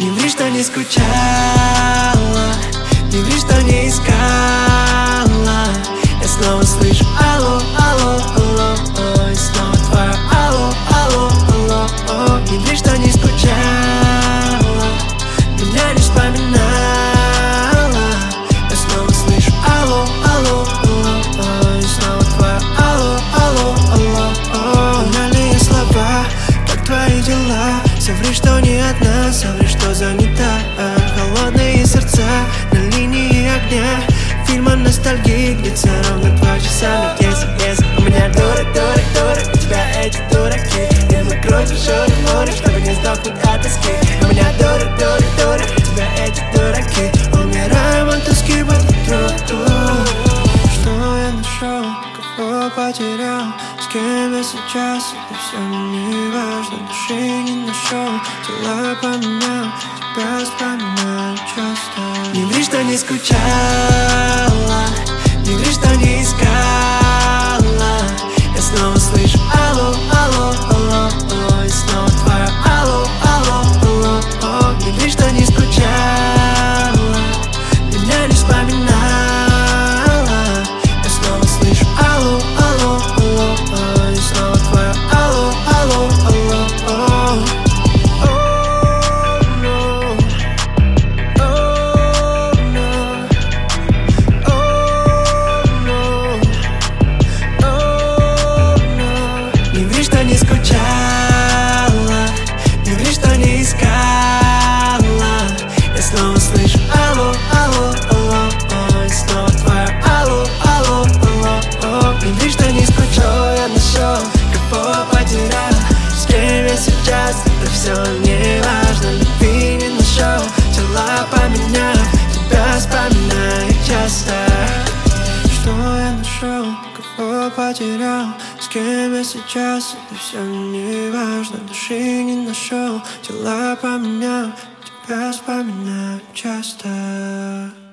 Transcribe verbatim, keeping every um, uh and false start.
Не ври, что не скучала, не ври, что не искала. Я снова слышу алло, алло, алло, о, и снова твое алло, алло, алло, о. Не ври, что не скучала, меня не вспоминала. Я снова слышу алло, алло, алло, о, и снова твое алло, алло, алло, о. Банальные слова, как твои дела? Соври, что не одна, соври, что занята. Холодные сердца на линии огня. Фильмом ностальгии длится ровно два часа. Но если, если у меня дурак, дурак, дурак, у тебя эти дураки. И мы крутим шоры в море, чтобы не сдохнуть от тоски. У меня дурак, дурак, дурак, у тебя эти дураки. Умираем от тоски по друг. Что я нашел, кого потерял, с кем я сейчас, это все не важно. Души не нашел, тела поменял, тебя вспоминаю часто. Не ври, что не скучала, не ври, что не искала. Я снова слышу алло, алло, алло, алло, и снова твое алло, алло, алло, о. Не ври, что не скучала, меня не вспоминала. Я снова слышу алло, алло, алло, о, и снова твое алло, алло, алло, о. Не скучала, не ври, что не искала. Я снова слышу алло, алло, алло, о, и снова твое алло, алло, алло, о. Не ври, что не скучал, я нашел, кого потерял, с кем я сейчас, это все не важно. Любви не нашел, тела поменял, тебя вспоминаю часто. Что я нашел, кого потерял, с кем я сейчас, это все не важно. Души не нашел, тела поменял, тебя вспоминаю часто.